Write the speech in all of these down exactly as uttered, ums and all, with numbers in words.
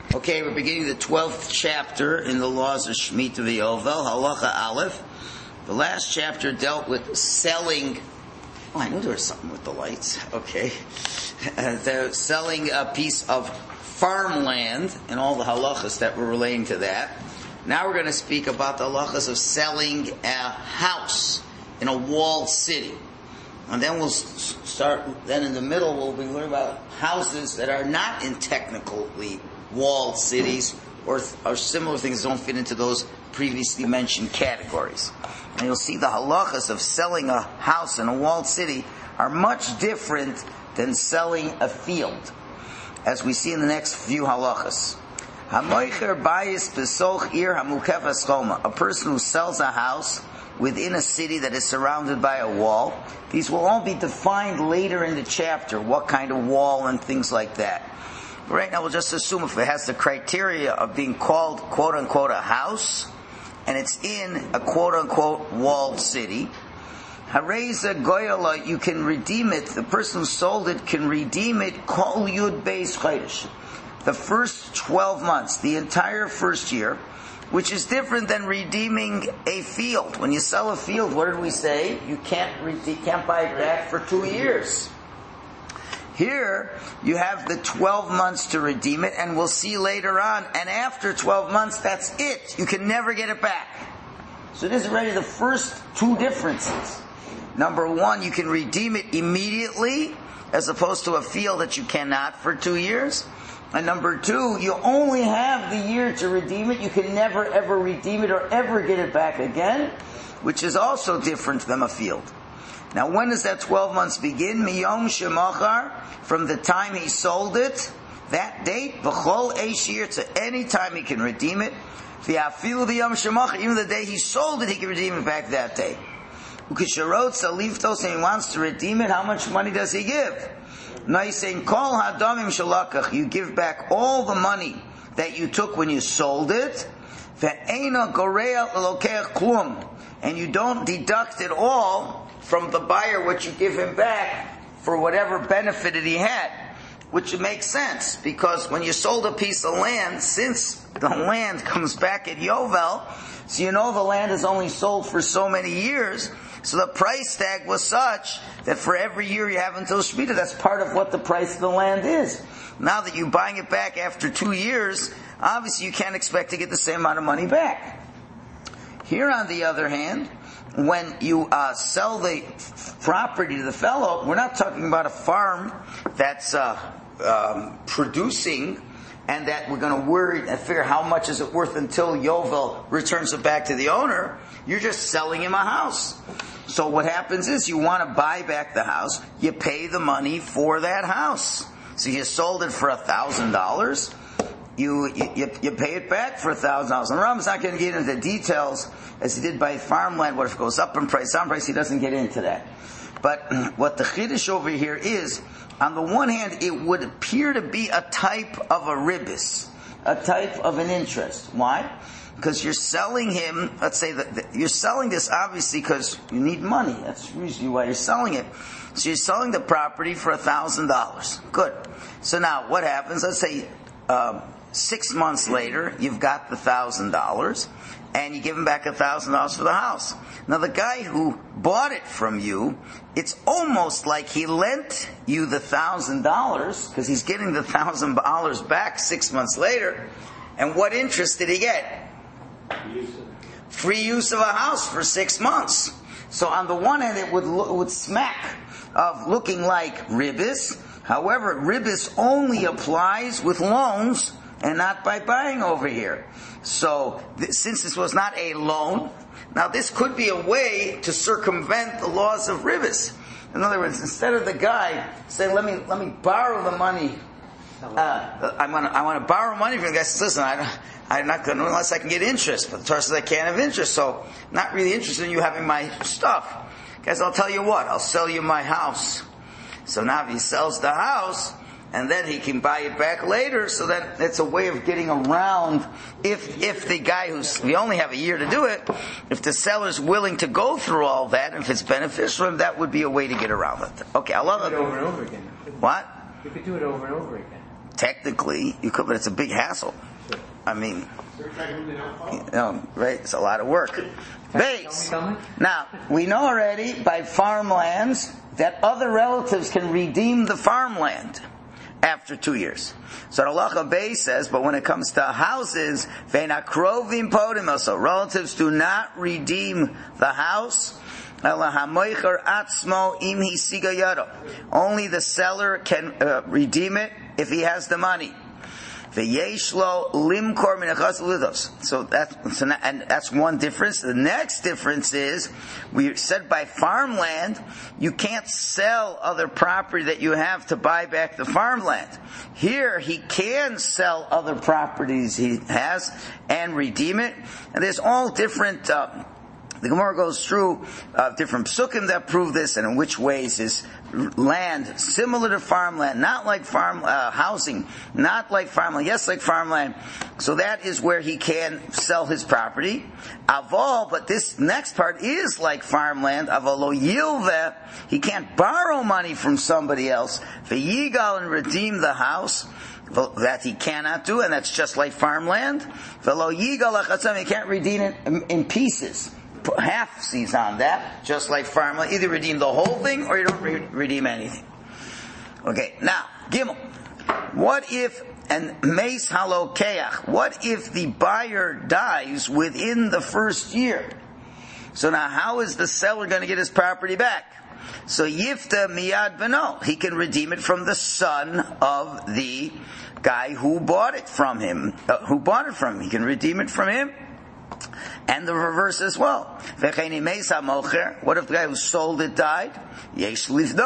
Okay, we're beginning the twelfth chapter in the laws of Shemitah v'Yovel, Halacha Aleph. The last chapter dealt with selling. Oh, I knew there was something with the lights. Okay. Uh, they're selling a piece of farmland and all the halachas that were relating to that. Now we're going to speak about the halachas of selling a house in a walled city. And then we'll start, then in the middle we'll be learning about houses that are not in technically walled cities or, or similar things that don't fit into those previously mentioned categories. And you'll see the halachas of selling a house in a walled city are much different than selling a field, as we see in the next few halachas. A person who sells a house within a city that is surrounded by a wall. These will all be defined later in the chapter, what kind of wall and things like that. But right now we'll just assume if it has the criteria of being called quote-unquote a house, and it's in a quote-unquote walled city, Hareza Goyala, you can redeem it, the person who sold it can redeem it Kol Yud Beis Chodesh, the first twelve months, the entire first year, which is different than redeeming a field. When you sell a field, what did we say? You can't rede- can't buy it back for two years. Here, you have the twelve months to redeem it, and we'll see later on, and after twelve months, that's it. You can never get it back. So this is already the first two differences. Number one, you can redeem it immediately, as opposed to a field that you cannot for two years. And number two, you only have the year to redeem it. You can never ever redeem it or ever get it back again, which is also different than a field. Now, when does that twelve months begin? Miyom shemachar, from the time he sold it, that date, v'chol eishir, to any time he can redeem it. V'afilu b'yom shemachar, even the day he sold it, he can redeem it back that day. Ukisharot saliftos, and he wants to redeem it, how much money does he give? Now he's saying, Kol hadamim shalakach, you give back all the money that you took when you sold it, ve'ena goreal elokeach klum, and you don't deduct it all from the buyer what you give him back for whatever benefited he had, which makes sense, because when you sold a piece of land, since the land comes back at Yovel, so you know the land is only sold for so many years, so the price tag was such that for every year you have until Shemitah, that's part of what the price of the land is. Now that you're buying it back after two years, obviously you can't expect to get the same amount of money back. Here, on the other hand, when you uh, sell the f- property to the fellow, we're not talking about a farm that's uh, um, producing and that we're going to worry and figure how much is it worth until Yovel returns it back to the owner. You're just selling him a house. So what happens is you want to buy back the house, you pay the money for that house. So you sold it for a thousand dollars, you you you pay it back for a thousand dollars. And Ram's not going to get into the details as he did by farmland, what if it goes up in price, down in price, he doesn't get into that. But what the chiddush over here is, on the one hand, it would appear to be a type of a ribis, a type of an interest. Why? Because you're selling him, let's say that you're selling this obviously because you need money. That's usually why you're selling it. So you're selling the property for a thousand dollars. Good. So now what happens? Let's say um, six months later, you've got the thousand dollars, and you give him back a thousand dollars for the house. Now the guy who bought it from you, it's almost like he lent you the thousand dollars because he's getting the thousand dollars back six months later. And what interest did he get? Free use of a house for six months. So on the one hand, it would lo- would smack of looking like ribis. However, ribis only applies with loans and not by buying over here. So th- since this was not a loan, now this could be a way to circumvent the laws of ribis. In other words, instead of the guy saying, "Let me let me borrow the money," uh, I'm gonna I want to borrow money from the guy. Says, "Listen, I don't." I'm not going to unless I can get interest. But the Torah says I can't have interest, so not really interested in you having my stuff. Guys, I'll tell you what, I'll sell you my house. So now if he sells the house, and then he can buy it back later, so that it's a way of getting around, if if the guy who's, we only have a year to do it, if the seller's willing to go through all that, if it's beneficial to him, that would be a way to get around it. Okay, I love it. Over and over again. What? You could do it over and over again. technically, you could, but it's a big hassle. I mean, you know, right? It's a lot of work. Base. Now, we know already by farmlands that other relatives can redeem the farmland after two years. So the halacha base says, but when it comes to houses, ve'nakrovim podim, so relatives do not redeem the house. Only the seller can uh, redeem it if he has the money. So that's, so and that's one difference. The next difference is, we said by farmland, you can't sell other property that you have to buy back the farmland. Here, he can sell other properties he has and redeem it. And there's all different, uh, the Gemara goes through uh, different psukim that prove this, and in which ways is land similar to farmland, not like farm uh, housing, not like farmland, yes, like farmland. So that is where he can sell his property. Aval, but this next part is like farmland. Avalo yilveh, he can't borrow money from somebody else. V'yigal, and redeem the house. That he cannot do, and that's just like farmland. V'lo yigal achatzam, he can't redeem it in, in pieces. Half sees on that, just like farmland. Either redeem the whole thing or you don't re- redeem anything. Okay, now, Gimel. What if, and Meis Halokeach, what if the buyer dies within the first year? So now how is the seller going to get his property back? So Yifta Miyad Beno, he can redeem it from the son of the guy who bought it from him, uh, who bought it from him. He can redeem it from him. And the reverse as well. What if the guy who sold it died? His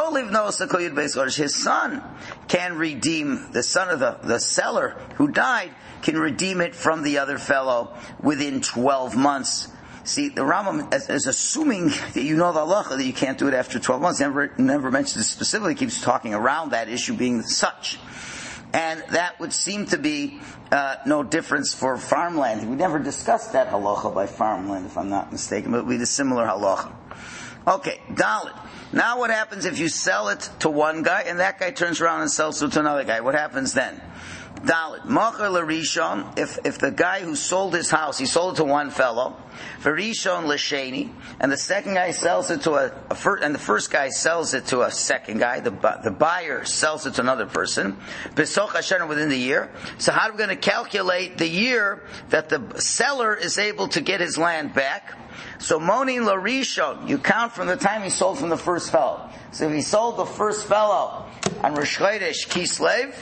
son can redeem, the son of the, the seller who died can redeem it from the other fellow within twelve months. See, the Rambam is, is assuming that you know the halacha, that you can't do it after twelve months. Never, never mentions it specifically, keeps talking around that issue being such. And that would seem to be uh, no difference for farmland. We never discussed that halacha by farmland, if I'm not mistaken, but it would be the similar halacha. Okay, Dalit. Now what happens if you sell it to one guy and that guy turns around and sells it to another guy? What happens then? Dalit. Machar l'rishon, if, if the guy who sold his house, he sold it to one fellow, v'rishon l'sheni, and the second guy sells it to a, a first, and the first guy sells it to a second guy, the the buyer sells it to another person, b'soch hashanah, within the year. So how are we going to calculate the year that the seller is able to get his land back? So moni l'rishon, you count from the time he sold from the first fellow. So if he sold the first fellow on Rosh Chodesh Kislev,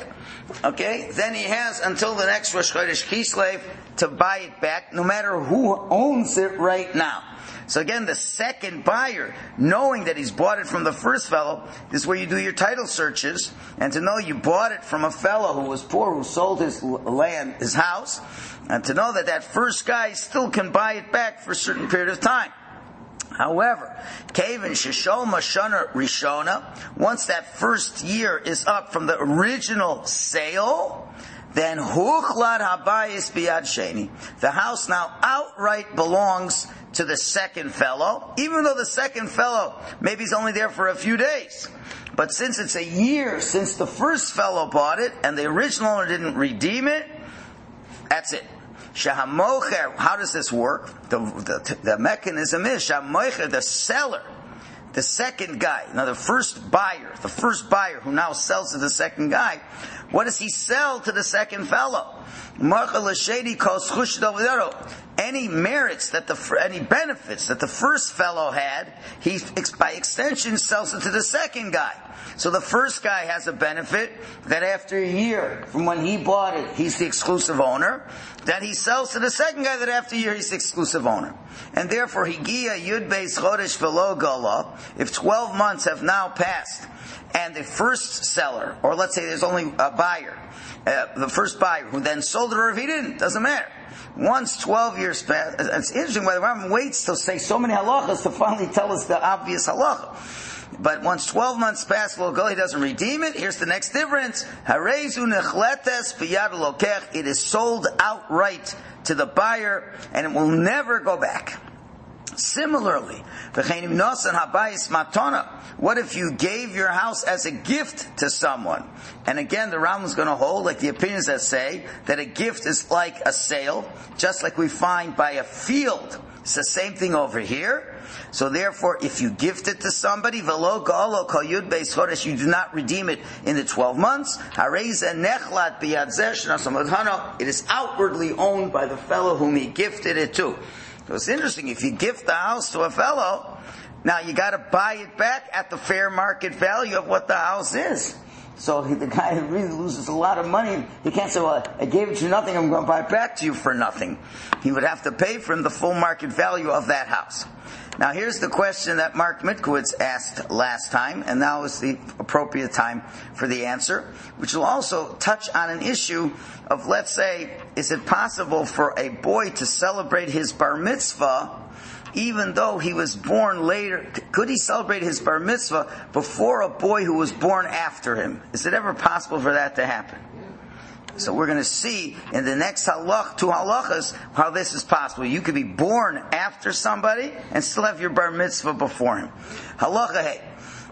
okay, then he has until the next Rosh Chodesh Kislev to buy it back, no matter who owns it right now. So again, the second buyer, knowing that he's bought it from the first fellow, this is where you do your title searches, and to know you bought it from a fellow who was poor, who sold his land, his house, and to know that that first guy still can buy it back for a certain period of time. However, Kevin Shishol Mashana Rishona, once that first year is up from the original sale, then Huchlad Habayis Biyad Sheni. The house now outright belongs to the second fellow, even though the second fellow maybe he's only there for a few days. But since it's a year since the first fellow bought it and the original owner didn't redeem it, that's it. Shahamocher, how does this work? The, the, the mechanism is Shahamocher, the seller, the second guy, now the first buyer, the first buyer who now sells to the second guy, what does he sell to the second fellow? Any merits that the, any benefits that the first fellow had, he by extension sells it to the second guy. So the first guy has a benefit that after a year from when he bought it, he's the exclusive owner. That he sells to the second guy that after a year he's the exclusive owner. And therefore, Higia Yud Beis Chodesh Velo Gala, if twelve months have now passed, and the first seller, or let's say there's only a buyer, uh, the first buyer who then sold it, or if he didn't, doesn't matter. Once twelve years pass, it's interesting why the Rambam waits to say so many halachas to finally tell us the obvious halacha. But once twelve months pass, lo go, he doesn't redeem it. Here's the next difference. Harezu nechletes b'yad lokech. It is sold outright to the buyer, and it will never go back. Similarly, what if you gave your house as a gift to someone? And again, the Rambam is going to hold, like the opinions that say, that a gift is like a sale, just like we find by a field. It's the same thing over here. So therefore, if you gift it to somebody, you do not redeem it in the twelve months. It is outwardly owned by the fellow whom he gifted it to. So it's interesting, if you gift the house to a fellow, now you got to buy it back at the fair market value of what the house is. So the guy really loses a lot of money. He can't say, well, I gave it you nothing, I'm going to buy it back to you for nothing. He would have to pay for him the full market value of that house. Now here's the question that Mark Mitkowitz asked last time, and now is the appropriate time for the answer, which will also touch on an issue of, let's say, is it possible for a boy to celebrate his bar mitzvah even though he was born later? Could he celebrate his bar mitzvah before a boy who was born after him? Is it ever possible for that to happen? So we're going to see in the next halach, two halachas, how this is possible. You could be born after somebody and still have your bar mitzvah before him. Halacha hey.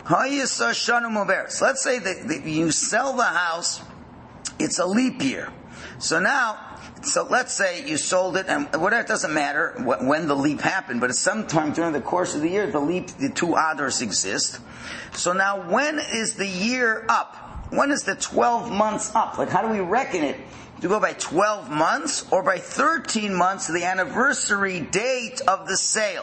So let's say that you sell the house, it's a leap year. So now, so let's say you sold it, and whatever, it doesn't matter when the leap happened, but it's sometime during the course of the year, the leap, the two adars exist. So now when is the year up? When is the twelve months up? Like, how do we reckon it? Do we go by twelve months or by thirteen months, the anniversary date of the sale?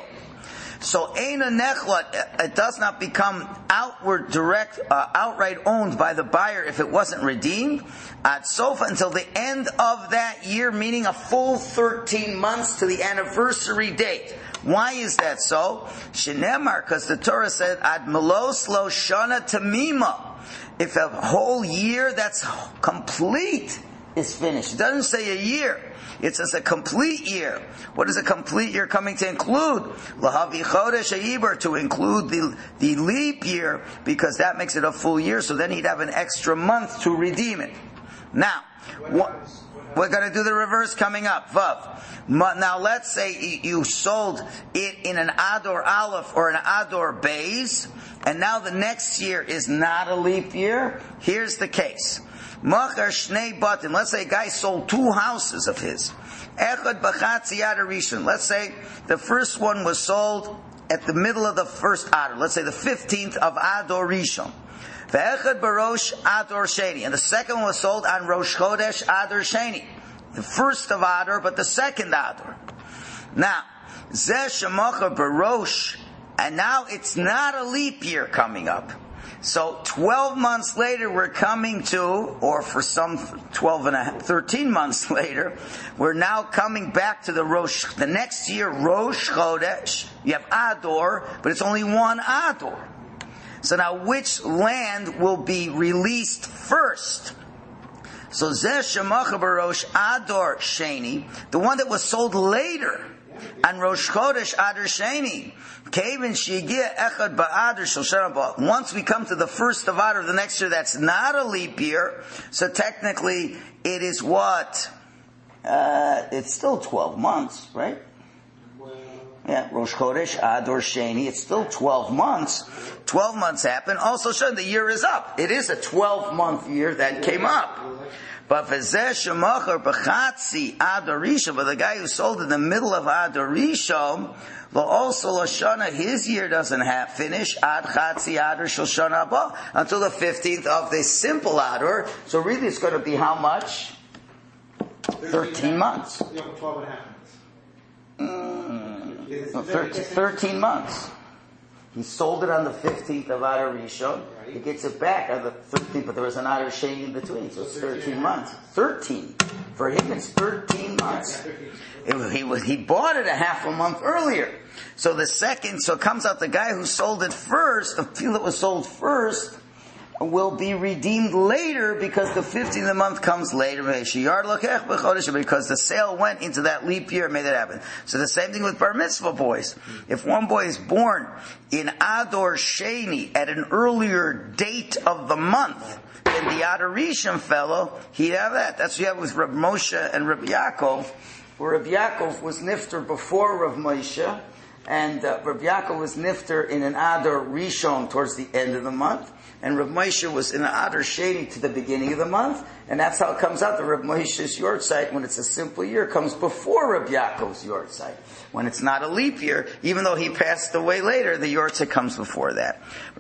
So, Eina Nechlat, it does not become outward, direct, uh, outright owned by the buyer if it wasn't redeemed. At Sofa, until the end of that year, meaning a full thirteen months to the anniversary date. Why is that so? Shenemar, because the Torah said, Ad melos lo shana tamima. If a whole year that's complete is finished. It doesn't say a year. It says a complete year. What is a complete year coming to include? Lahavi chodesh ha'ibur, to include the, the leap year, because that makes it a full year, so then he'd have an extra month to redeem it. Now, what, we're going to do the reverse coming up. Vav. Now let's say you sold it in an Ador Aleph or an Ador Beis, and now the next year is not a leap year. Here's the case. Machar Shnei Batim. Let's say a guy sold two houses of his. Echad B'chatzi Adar Rishon. Let's say the first one was sold at the middle of the first Adar. Let's say the fifteenth of Ador Rishon. Ve'echad Barosh Ador Sheni. And the second one was sold on Rosh Chodesh Ador Sheni. The first of Adar, but the second Adar. Now, Zeh Shemachar Barosh, and now it's not a leap year coming up. So twelve months later we're coming to, or for some twelve and a half, thirteen months later, we're now coming back to the Rosh, the next year, Rosh Chodesh. You have Ador, but it's only one Ador. So now which land will be released first? So Zeh Shemacha Barosh Ador Sheni, the one that was sold later on Rosh Chodesh Adar Sheni. Once we come to the first of Adar, the next year, that's not a leap year. So technically, it is what? Uh, it's still twelve months, right? Yeah, Rosh Chodesh Adar Sheni. It's still twelve months. Twelve months happen. Also, showing the year is up. It is a twelve-month year that came up. But for Zeh Shemachar B'chatzi Adar Rishon, but the guy who sold in the middle of Adar Rishon, lo also Lashana, his year doesn't have finish Ad Chatzi Adar Shoshana Haba until the fifteenth of the simple Adar. So really, it's going to be how much? Thirteen months. twelve and a half months. Mm, no, thirteen, thirteen months. He sold it on the fifteenth of Adar Rishon. He gets it back on the thirteenth, but there was an Adar Sheni in between, so it's thirteen months. Thirteen. For him, it's thirteen months. It, he was, he bought it a half a month earlier. So the second, so it comes out the guy who sold it first, the field that was sold first, will be redeemed later because the fifteenth of the month comes later because the sale went into that leap year and made that happen. So the same thing with bar mitzvah boys. If one boy is born in Ador Sheni at an earlier date of the month than the Adar Rishon fellow, he'd have that. That's what you have with Reb Moshe and Reb Yaakov, where Reb Yaakov was nifter before Reb Moshe, and uh, Rabbi Yaakov was nifter in an Adar Rishon towards the end of the month, and Rabbi Moshe was in an Adar Sheni to the beginning of the month, and that's how it comes out that Rabbi Moshe's Yortzeit, when it's a simple year, comes before Rabbi Yaakov's Yortzeit. When it's not a leap year, even though he passed away later, the Yortzeit comes before that.